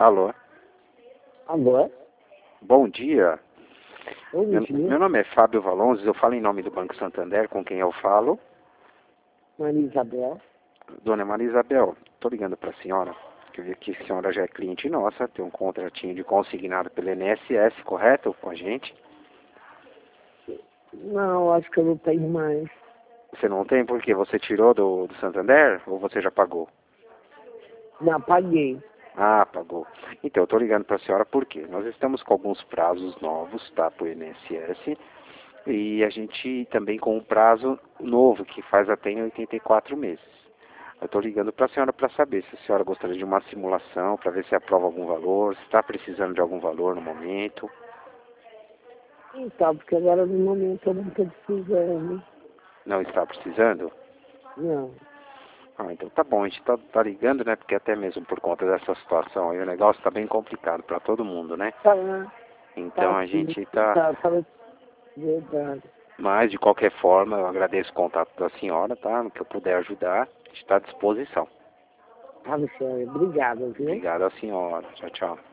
Alô, Agora, bom dia. bom Meu, dia, meu nome é Fábio Valonzes, eu falo em nome do Banco Santander, com quem eu falo. Maria Isabel. Dona Maria Isabel, estou ligando para a senhora, que eu vi que a senhora já é cliente nossa, tem um contratinho de consignado pelo INSS, correto, com a gente? Não, acho que eu não tenho mais. Você não tem porque você tirou do Santander ou você já pagou? Não, paguei. Ah, pagou. Então, eu estou ligando para a senhora porque nós estamos com alguns prazos novos, tá, para o INSS, e a gente também com um prazo novo, que faz até em 84 meses. Eu estou ligando para a senhora para saber se a senhora gostaria de uma simulação, para ver se aprova algum valor, se está precisando de algum valor no momento. Então, porque agora no momento eu não estou precisando. Não está precisando? Não. Ah, então tá bom, a gente tá ligando, né, porque até mesmo por conta dessa situação aí o negócio está bem complicado para todo mundo, né? Tá, Então tá a sim. gente tá. Tá verdade. Mas, de qualquer forma, eu agradeço o contato da senhora, tá? No que eu puder ajudar, a gente está à disposição. Tá, senhora. Obrigado, viu? Obrigado à senhora. Tchau, tchau.